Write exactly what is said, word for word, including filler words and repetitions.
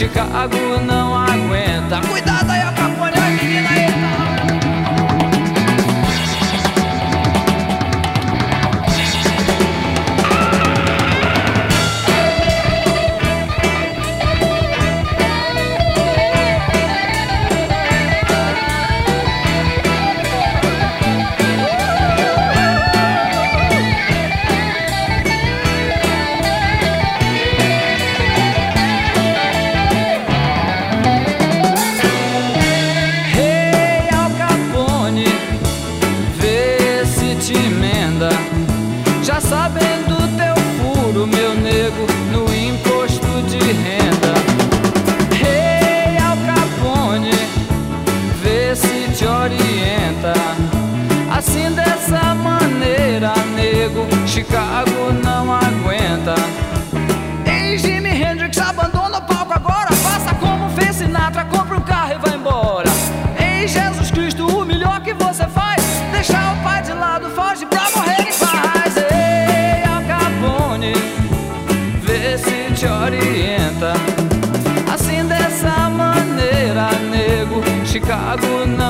Chicago não aguenta. Cuidado aí, Al Capone, olha a menina aí. Já sabendo teu furo, meu nego, no imposto de renda. Hey, Al Capone, vê se te orienta. Assim dessa maneira, nego, Chicago não aguenta. Ei, Jimi Hendrix, abandona o palco agora. Faça como fez Sinatra, compra um carro e vai embora. Ei, Jesus Cristo, o melhor que você faz, deixar o pai de lado, foge pra morrer em paz. Ei, Al Capone, vê se te orienta. Assim dessa maneira, nego, Chicago não